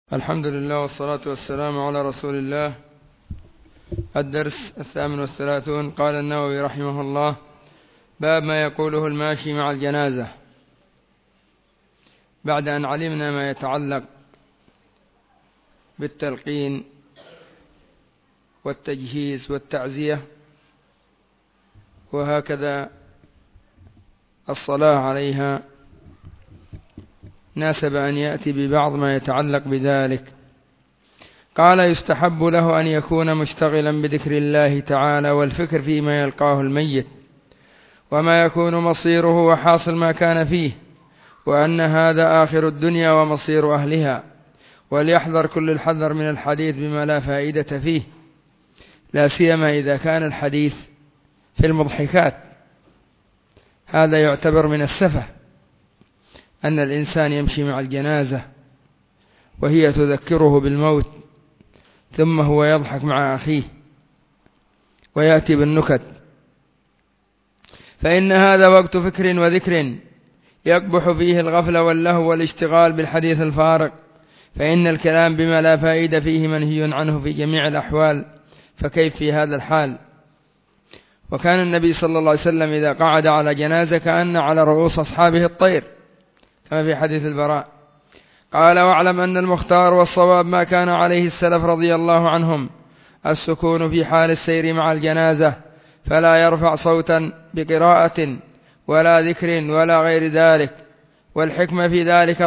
الحمد لله والصلاة والسلام على رسول الله. الدرس 38. قال النووي رحمه الله: باب ما يقوله الماشي مع الجنازة. بعد أن علمنا ما يتعلق بالتلقين والتجهيز والتعزية وهكذا الصلاة عليها، ناسب أن يأتي ببعض ما يتعلق بذلك. قال: يستحب له أن يكون مشتغلا بذكر الله تعالى والفكر فيما يلقاه الميت وما يكون مصيره وحاصل ما كان فيه، وأن هذا آخر الدنيا ومصير أهلها، وليحذر كل الحذر من الحديث بما لا فائدة فيه، لا سيما إذا كان الحديث في المضحكات. هذا يعتبر من السفه، أن الإنسان يمشي مع الجنازة وهي تذكره بالموت ثم هو يضحك مع أخيه ويأتي بالنكت، فإن هذا وقت فكر وذكر يقبح فيه الغفلة واللهو والاشتغال بالحديث الفارغ، فإن الكلام بما لا فائدة فيه منهي عنه في جميع الأحوال، فكيف في هذا الحال؟ وكان النبي صلى الله عليه وسلم إذا قعد على جنازة كأن على رؤوس أصحابه الطير، كما في حديث البراء. قال: واعلم أن المختار والصواب ما كان عليه السلف رضي الله عنهم، السكون في حال السير مع الجنازة، فلا يرفع صوتا بقراءة ولا ذكر ولا غير ذلك، والحكمة في ذلك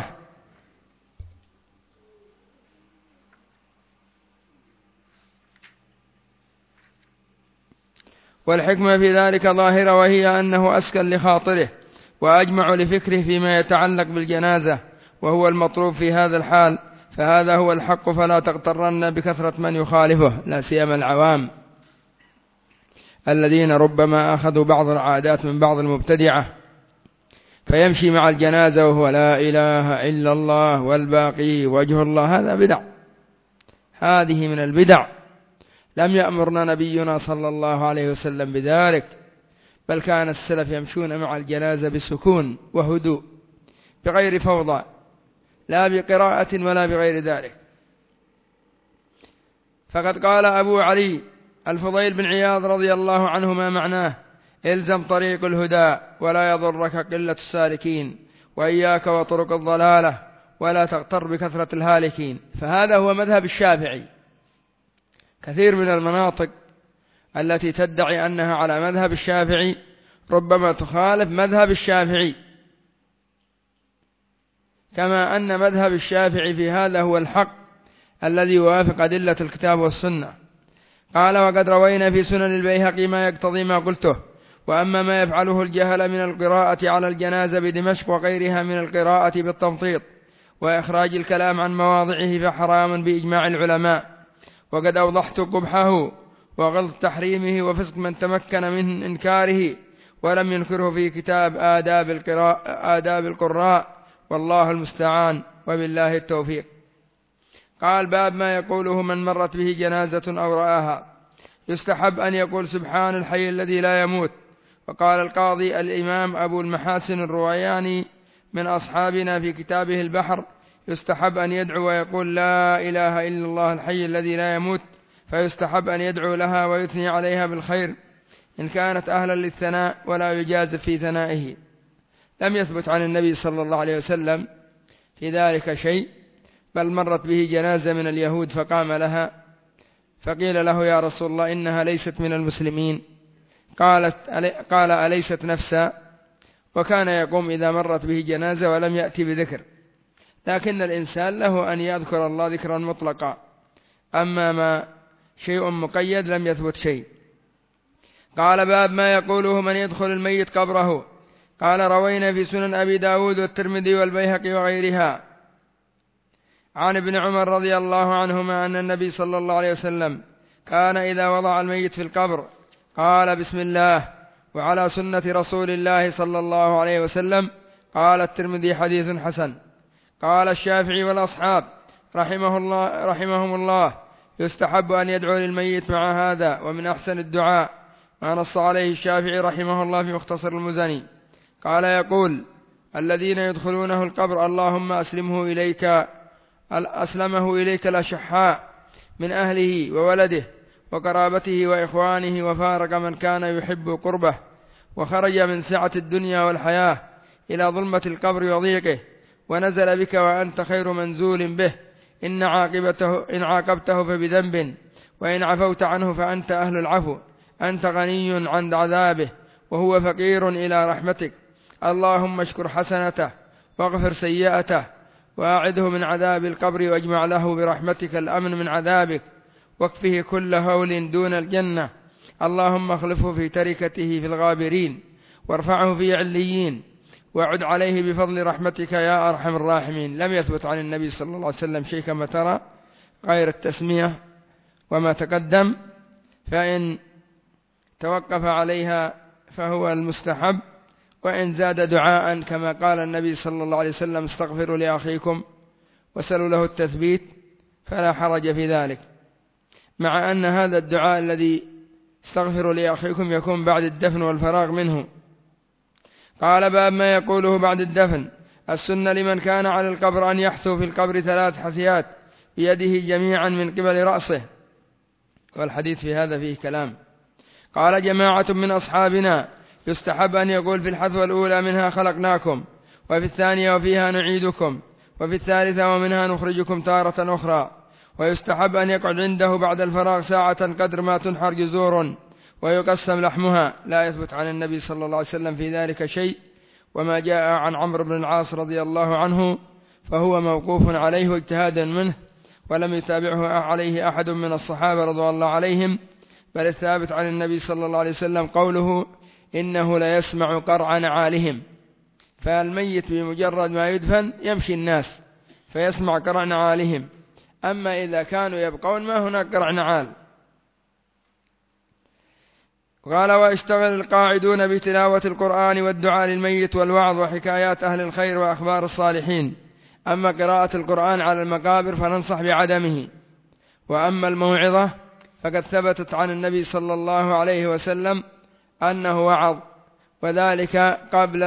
ظاهرة، وهي أنه أسكن لخاطره وأجمع لفكره فيما يتعلق بالجنازة، وهو المطلوب في هذا الحال، فهذا هو الحق، فلا تغترن بكثرة من يخالفه، لا سيما العوام الذين ربما أخذوا بعض العادات من بعض المبتدعة، فيمشي مع الجنازة وهو لا إله إلا الله والباقي وجه الله. هذا بدع، هذه من البدع، لم يأمرنا نبينا صلى الله عليه وسلم بذلك، بل كان السلف يمشون مع الجنازة بسكون وهدوء بغير فوضى، لا بقراءة ولا بغير ذلك. فقد قال أبو علي الفضيل بن عياض رضي الله عنه ما معناه: إلزم طريق الهدى ولا يضرك قلة السالكين، وإياك وطرق الضلالة ولا تغتر بكثرة الهالكين. فهذا هو مذهب الشافعي. كثير من المناطق التي تدعي أنها على مذهب الشافعي ربما تخالف مذهب الشافعي، كما أن مذهب الشافعي في هذا هو الحق الذي يوافق أدلة الكتاب والسنة. قال: وقد روينا في سنن البيهقي ما يقتضي ما قلته، وأما ما يفعله الجهل من القراءة على الجنازة بدمشق وغيرها من القراءة بالتمطيط وإخراج الكلام عن مواضعه فحرام بإجماع العلماء، وقد أوضحت قبحه وغلظ تحريمه وفسق من تمكن من إنكاره ولم ينكره في كتاب آداب القراء، والله المستعان وبالله التوفيق. قال: باب ما يقوله من مرت به جنازة أو رآها. يستحب أن يقول: سبحان الحي الذي لا يموت. وقال القاضي الإمام أبو المحاسن الروياني من أصحابنا في كتابه البحر: يستحب أن يدعو ويقول: لا إله إلا الله الحي الذي لا يموت، فيستحب أن يدعو لها ويثني عليها بالخير إن كانت أهلا للثناء، ولا يجازف في ثنائه. لم يثبت عن النبي صلى الله عليه وسلم في ذلك شيء، بل مرت به جنازة من اليهود فقام لها، فقيل له: يا رسول الله إنها ليست من المسلمين. قال: أليست نفسا؟ وكان يقوم إذا مرت به جنازة ولم يأتي بذكر، لكن الإنسان له أن يذكر الله ذكرا مطلقا، أما ما شيء مقيد لم يثبت شيء. قال: باب ما يقوله من يدخل الميت قبره. قال: روينا في سنن أبي داود والترمذي والبيهقي وغيرها عن ابن عمر رضي الله عنهما أن النبي صلى الله عليه وسلم كان إذا وضع الميت في القبر قال: بسم الله، وعلى سنة رسول الله صلى الله عليه وسلم. قال الترمذي: حديث حسن. قال الشافعي والأصحاب رحمهم الله: يستحب أن يدعو للميت مع هذا، ومن أحسن الدعاء ما نص عليه الشافعي رحمه الله في مختصر المزني. قال: يقول الذين يدخلونه القبر: اللهم أسلمه إليك، أسلمه إليك الأشحاء من أهله وولده وقرابته وإخوانه، وفارق من كان يحب قربه، وخرج من سعة الدنيا والحياة إلى ظلمة القبر وضيقه، ونزل بك وأنت خير منزول به، إن عاقبته فبذنب، وإن عفوت عنه فأنت أهل العفو، أنت غني عن عذابه وهو فقير إلى رحمتك. اللهم اشكر حسنته واغفر سيئته، وأعده من عذاب القبر، واجمع له برحمتك الأمن من عذابك، واكفه كل هول دون الجنة. اللهم اخلفه في تركته في الغابرين، وارفعه في عليين، وعد عليه بفضل رحمتك يا أرحم الراحمين. لم يثبت عن النبي صلى الله عليه وسلم شيء كما ترى غير التسمية وما تقدم، فإن توقف عليها فهو المستحب، وإن زاد دعاء كما قال النبي صلى الله عليه وسلم استغفروا لأخيكم وسلوا له التثبيت فلا حرج في ذلك، مع أن هذا الدعاء الذي استغفروا لأخيكم يكون بعد الدفن والفراغ منه. قال باب ما يقوله بعد الدفن. السنة لمن كان على القبر أن يحثو في القبر 3 حثيات بيده جميعا من قبل رأسه، والحديث في هذا فيه كلام. قال جماعة من أصحابنا يستحب أن يقول في الحثوة الأولى منها خلقناكم، وفي الثانية وفيها نعيدكم، وفي الثالثة ومنها نخرجكم تارة أخرى. ويستحب أن يقعد عنده بعد الفراغ ساعة قدر ما تنحر جزور ويقسم لحمها. لا يثبت عن النبي صلى الله عليه وسلم في ذلك شيء، وما جاء عن عمرو بن العاص رضي الله عنه فهو موقوف عليه واجتهاد منه، ولم يتابعه عليه أحد من الصحابة رضي الله عليهم، بل الثابت عن النبي صلى الله عليه وسلم قوله إنه لا يسمع قرع نعالهم. فالميت بمجرد ما يدفن يمشي الناس فيسمع قرع نعالهم، أما إذا كانوا يبقون ما هناك قرع نعال. قال واشتغل القاعدون بتلاوة القرآن والدعاء للميت والوعظ وحكايات أهل الخير وأخبار الصالحين. أما قراءة القرآن على المقابر فننصح بعدمه، وأما الموعظة فقد ثبتت عن النبي صلى الله عليه وسلم أنه وعظ، وذلك قبل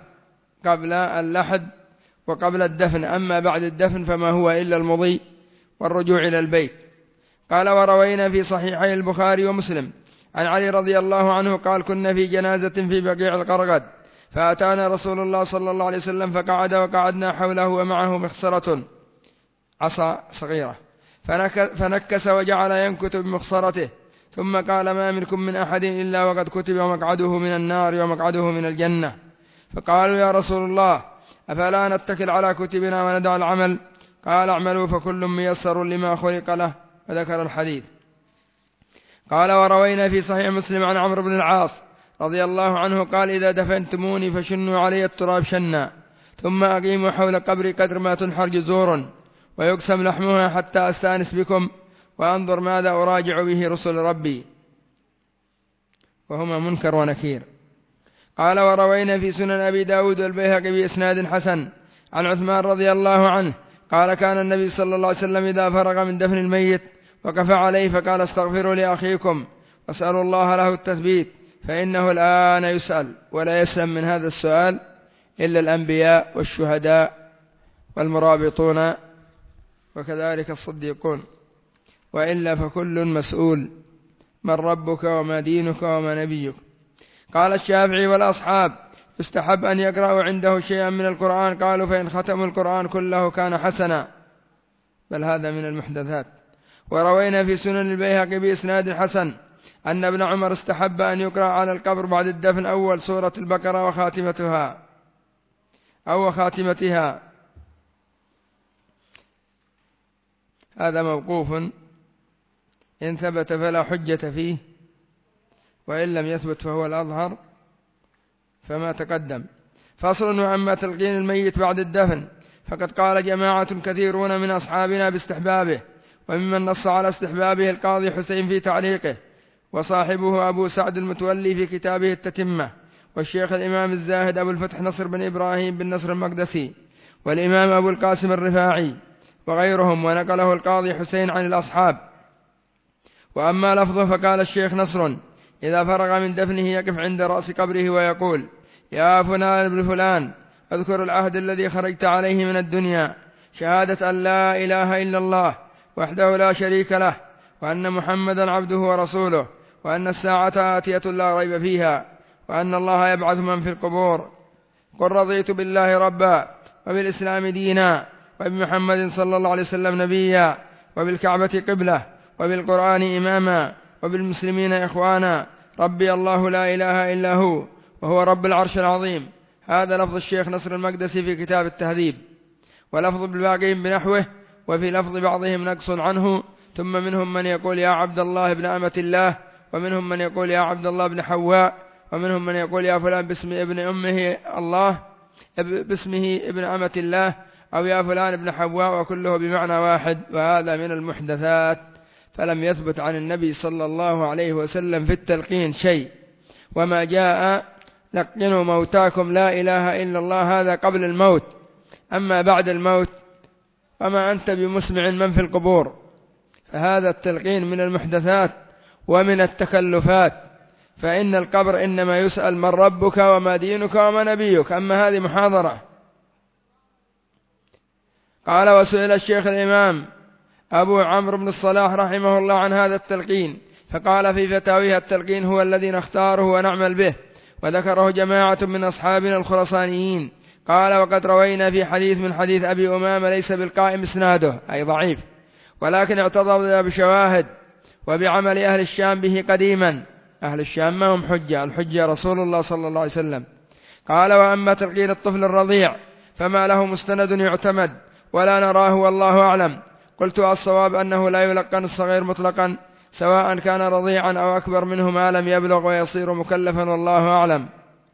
اللحد وقبل الدفن، أما بعد الدفن فما هو إلا المضي والرجوع إلى البيت. قال وروينا في صحيحي البخاري ومسلم عن علي رضي الله عنه قال كنا في جنازة في بقيع القرقد، فأتانا رسول الله صلى الله عليه وسلم فقعد وقعدنا حوله ومعه مخصرة عصا صغيرة، فنكس وجعل ينكت بمخصرته، ثم قال ما منكم من أحد إلا وقد كتب مقعده من النار ومقعده من الجنة. فقالوا يا رسول الله أفلا نتكل على كتبنا وندع العمل؟ قال اعملوا فكل ميسر لما خلق له، وذكر الحديث. قال وروينا في صحيح مسلم عن عمرو بن العاص رضي الله عنه قال إذا دفنتموني فشنوا علي التراب شنا، ثم أقيموا حول قبري قدر ما تنحر جزور ويقسم لحمها حتى أستأنس بكم وأنظر ماذا أراجع به رسل ربي، وهما منكر ونكير. قال وروينا في سنن أبي داود والبيهقي بإسناد حسن عن عثمان رضي الله عنه قال كان النبي صلى الله عليه وسلم إذا فرغ من دفن الميت وقف عليه فقال استغفروا لأخيكم واسألوا الله له التثبيت، فإنه الآن يسأل ولا يسلم من هذا السؤال إلا الأنبياء والشهداء والمرابطون وكذلك الصديقون، وإلا فكل مسؤول من ربك وما دينك وما نبيك. قال الشافعي والأصحاب يستحب أن يقرأوا عنده شيئا من القرآن، قالوا فإن ختموا القرآن كله كان حسنا، بل هذا من المحدثات. وروينا في سنن البيهقي بإسناد حسن أن ابن عمر استحب أن يقرأ على القبر بعد الدفن أول سورة البقرة وخاتمتها. هذا موقوف، إن ثبت فلا حجة فيه، وإن لم يثبت فهو الأظهر فما تقدم. فصل وأما تلقين الميت بعد الدفن فقد قال جماعة كثيرون من أصحابنا باستحبابه، وممن نص على استحبابه القاضي حسين في تعليقه، وصاحبه أبو سعد المتولي في كتابه التتمة، والشيخ الإمام الزاهد أبو الفتح نصر بن إبراهيم بن نصر المقدسي، والإمام أبو القاسم الرفاعي وغيرهم، ونقله القاضي حسين عن الأصحاب. وأما لفظه فقال الشيخ نصر إذا فرغ من دفنه يقف عند رأس قبره ويقول يا فلان ابن فلان اذكر العهد الذي خرجت عليه من الدنيا، شهادة أن لا إله إلا الله وحده لا شريك له وأن محمدا عبده ورسوله وأن الساعة آتية لا ريب فيها وأن الله يبعث من في القبور. قل رضيت بالله ربا وبالإسلام دينا وبمحمد صلى الله عليه وسلم نبيا وبالكعبة قبلة وبالقرآن إماما وبالمسلمين إخوانا. ربي الله لا إله إلا هو وهو رب العرش العظيم. هذا لفظ الشيخ نصر المقدسي في كتاب التهذيب، ولفظ بالباقين بنحوه، وفي لفظ بعضهم نقص عنه. ثم منهم من يقول يا عبد الله بن أمة الله، ومنهم من يقول يا عبد الله بن حواء، ومنهم من يقول يا فلان باسم ابن أمه الله باسمه ابن أمة الله، أو يا فلان ابن حواء، وكله بمعنى واحد. وهذا من المحدثات، فلم يثبت عن النبي صلى الله عليه وسلم في التلقين شيء. وما جاء لقنوا موتاكم لا إله إلا الله هذا قبل الموت، أما بعد الموت وما أنت بمسمع من في القبور. فهذا التلقين من المحدثات ومن التكلفات، فإن القبر إنما يسأل من ربك وما دينك وما نبيك، أما هذه محاضرة. قال وسئل الشيخ الإمام أبو عمرو بن الصلاح رحمه الله عن هذا التلقين، فقال في فتاويها التلقين هو الذي نختاره ونعمل به، وذكره جماعة من أصحابنا الخرسانيين. قال وقد روينا في حديث من حديث أبي أمامة ليس بالقائم إسناده، أي ضعيف، ولكن اعتضد بشواهد وبعمل أهل الشام به قديما. أهل الشام ما هم حجة، الحجة رسول الله صلى الله عليه وسلم. قال وأما تلقين الطفل الرضيع فما له مستند يعتمد ولا نراه والله أعلم. قلت الصواب أنه لا يلقن الصغير مطلقا سواء كان رضيعا أو أكبر منه ما لم يبلغ ويصير مكلفا والله أعلم.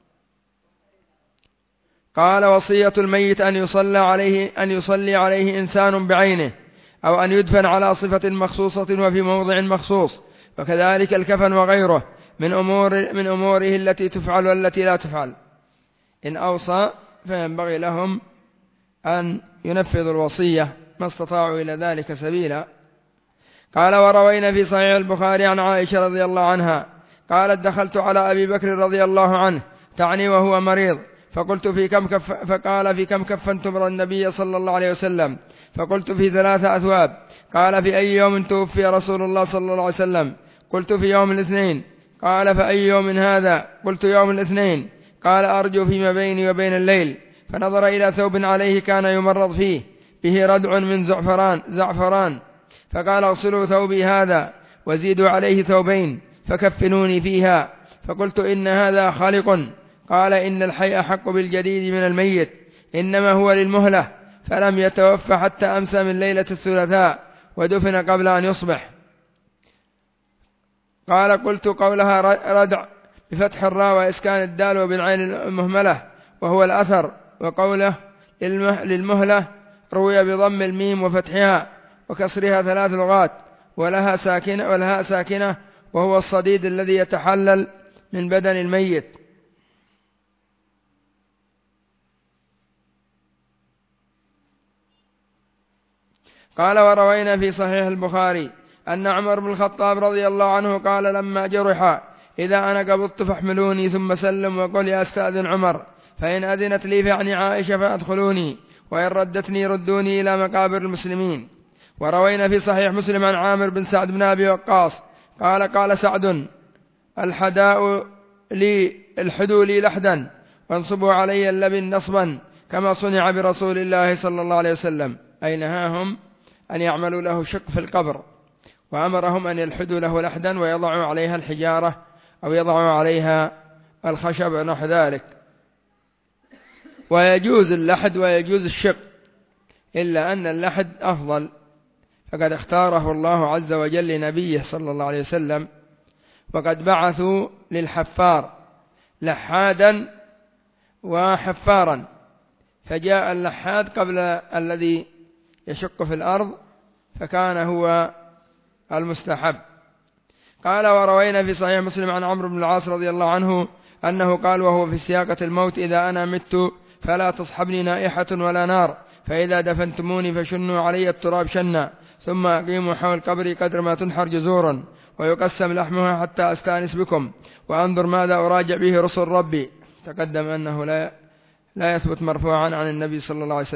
قال وصية الميت أن يصلي عليه إنسان بعينه، أو أن يدفن على صفة مخصوصة وفي موضع مخصوص، وكذلك الكفن وغيره من أموره التي تفعل والتي لا تفعل. إن أوصى فينبغي لهم أن ينفذوا الوصية ما استطاعوا إلى ذلك سبيلا. قال وروينا في صحيح البخاري عن عائشة رضي الله عنها قالت دخلت على أبي بكر رضي الله عنه تعني وهو مريض، فقلت فقال في كم كفنتم النبي صلى الله عليه وسلم؟ فقلت في 3 أثواب. قال في أي يوم توفي رسول الله صلى الله عليه وسلم؟ قلت في يوم الاثنين. قال فأي يوم هذا؟ قلت يوم الاثنين. قال أرجو فيما بيني وبين الليل. فنظر إلى ثوب عليه كان يمرض فيه به ردع من زعفران، فقال اغسلوا ثوبي هذا وزيدوا عليه ثوبين فكفنوني فيها. فقلت إن هذا خالق. قال إن الحي أحق بالجديد من الميت، إنما هو للمهلة، فلم يتوفى حتى أمسى من ليلة الثلاثاء ودفن قبل أن يصبح. قال قلت قولها ردع بفتح الراء وإسكان الدال وبالعين المهملة وهو الأثر، وقوله للمهلة روي بضم الميم وفتحها وكسرها 3 لغات ولها ساكنة وهو الصديد الذي يتحلل من بدن الميت. قال وروينا في صحيح البخاري أن عمر بن الخطاب رضي الله عنه قال لما جرح إذا أنا قبضت فاحملوني ثم سلم وقل يستأذن عمر، فإن أذنت لي فعني عائشة فأدخلوني، وإن ردتني ردوني إلى مقابر المسلمين. وروينا في صحيح مسلم عن عامر بن سعد بن أبي وقاص قال سعد الحدوا لي لحدا وانصبوا علي اللبن نصبا كما صنع برسول الله صلى الله عليه وسلم، أي نهاهم أن يعملوا له شق في القبر، وأمرهم أن يلحدوا له لحدا ويضعوا عليها الحجارة أو يضعوا عليها الخشب ونحو ذلك. ويجوز اللحد ويجوز الشق، إلا أن اللحد أفضل، فقد اختاره الله عز وجل لنبيه صلى الله عليه وسلم، وقد بعثوا للحفار لحادا وحفارا، فجاء اللحاد قبل الذي يشق في الأرض فكان هو المستحب. قال وروينا في صحيح مسلم عن عمرو بن العاص رضي الله عنه أنه قال وهو في سياقة الموت إذا أنا مت فلا تصحبني نائحة ولا نار، فإذا دفنتموني فشنوا علي التراب شنا، ثم أقيموا حول قبري قدر ما تنحر جزورا ويقسم لحمها حتى أستانس بكم وأنظر ماذا أراجع به رسل ربي. تقدم أنه لا يثبت مرفوعا عن النبي صلى الله عليه وسلم.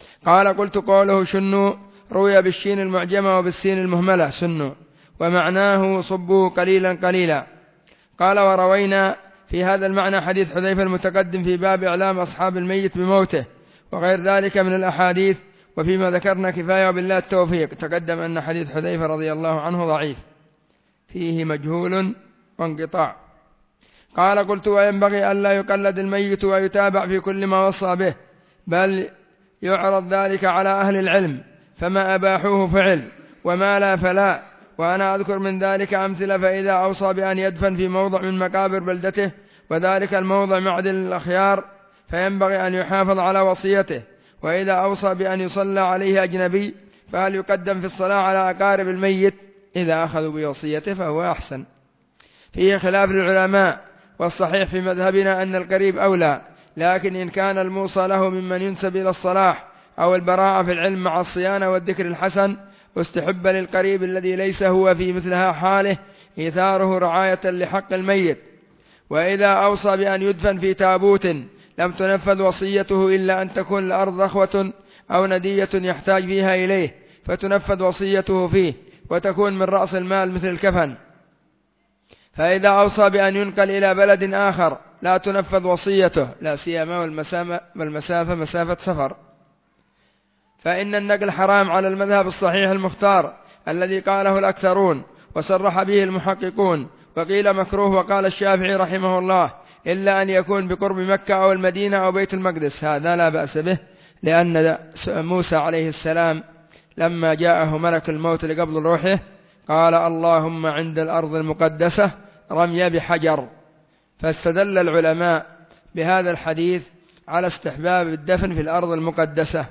قال قلت قوله شنوا روي بالشين المعجمة وبالسين المهملة سنوا، ومعناه صبوا قليلا قليلا. قال وروينا في هذا المعنى حديث حذيفة المتقدم في باب إعلام أصحاب الميت بموته وغير ذلك من الأحاديث، وفيما ذكرنا كفاية وبالله التوفيق. تقدم أن حديث حذيفة رضي الله عنه ضعيف فيه مجهول وانقطاع. قال قلت وينبغي ألا يقلد الميت ويتابع في كل ما وصى به، بل يعرض ذلك على أهل العلم، فما أباحوه فعل وما لا فلا. وأنا أذكر من ذلك أمثلة، فإذا أوصى بأن يدفن في موضع من مقابر بلدته وذلك الموضع معدن الأخيار فينبغي أن يحافظ على وصيته، وإذا أوصى بأن يصلى عليه أجنبي فهل يقدم في الصلاة على أقارب الميت؟ إذا أخذوا بوصيته فهو أحسن. فيه خلاف للعلماء، والصحيح في مذهبنا أن القريب أولى، لكن إن كان الموصى له ممن ينسب إلى الصلاح أو البراعة في العلم مع الصيانة والذكر الحسن واستحب للقريب الذي ليس هو في مثلها حاله إيثاره رعاية لحق الميت. وإذا أوصى بأن يدفن في تابوت لم تنفذ وصيته إلا أن تكون الأرض رخوة أو ندية يحتاج فيها إليه فتنفذ وصيته فيه وتكون من رأس المال مثل الكفن. فإذا أوصى بأن ينقل إلى بلد آخر لا تنفذ وصيته، لا سيما والمسافة مسافة سفر، فإن النقل حرام على المذهب الصحيح المختار الذي قاله الأكثرون وصرح به المحققون، وقيل مكروه وقال الشافعي رحمه الله إلا أن يكون بقرب مكة أو المدينة أو بيت المقدس، هذا لا بأس به، لأن موسى عليه السلام لما جاءه ملك الموت لقبض روحه قال اللهم عند الأرض المقدسة رمي بحجر. فاستدل العلماء بهذا الحديث على استحباب الدفن في الأرض المقدسة.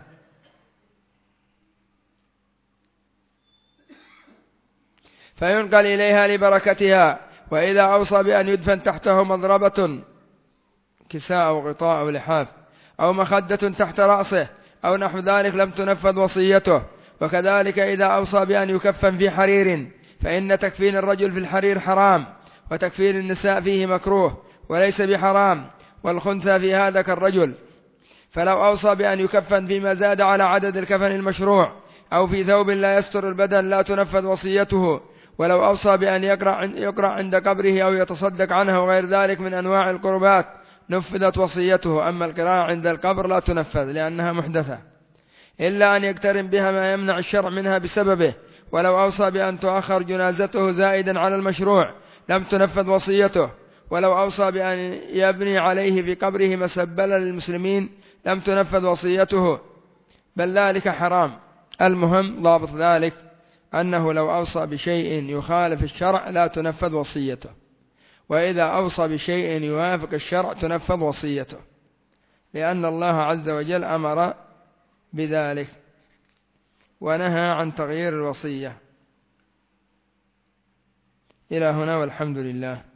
فينقل إليها لبركتها. وإذا أوصى بأن يدفن تحته مضربة كساء أو غطاء أو لحاف أو مخدة تحت رأسه أو نحو ذلك لم تنفذ وصيته. وكذلك إذا أوصى بأن يكفن في حرير فإن تكفين الرجل في الحرير حرام، وتكفين النساء فيه مكروه وليس بحرام، والخنثى في هذا كالرجل. فلو أوصى بأن يكفن فيما زاد على عدد الكفن المشروع أو في ثوب لا يستر البدن لا تنفذ وصيته. ولو أوصى بأن يقرأ عند قبره أو يتصدق عنه وغير ذلك من أنواع القربات نفذت وصيته. أما القراءة عند القبر لا تنفذ لأنها محدثة، إلا أن يقترن بها ما يمنع الشرع منها بسببه. ولو أوصى بأن تؤخر جنازته زائدا على المشروع لم تنفذ وصيته. ولو أوصى بأن يبني عليه في قبره مسبلا للمسلمين لم تنفذ وصيته، بل ذلك حرام. المهم ضابط ذلك أنه لو أوصى بشيء يخالف الشرع لا تنفذ وصيته، وإذا أوصى بشيء يوافق الشرع تنفذ وصيته، لأن الله عز وجل أمر بذلك ونهى عن تغيير الوصية. إلى هنا والحمد لله.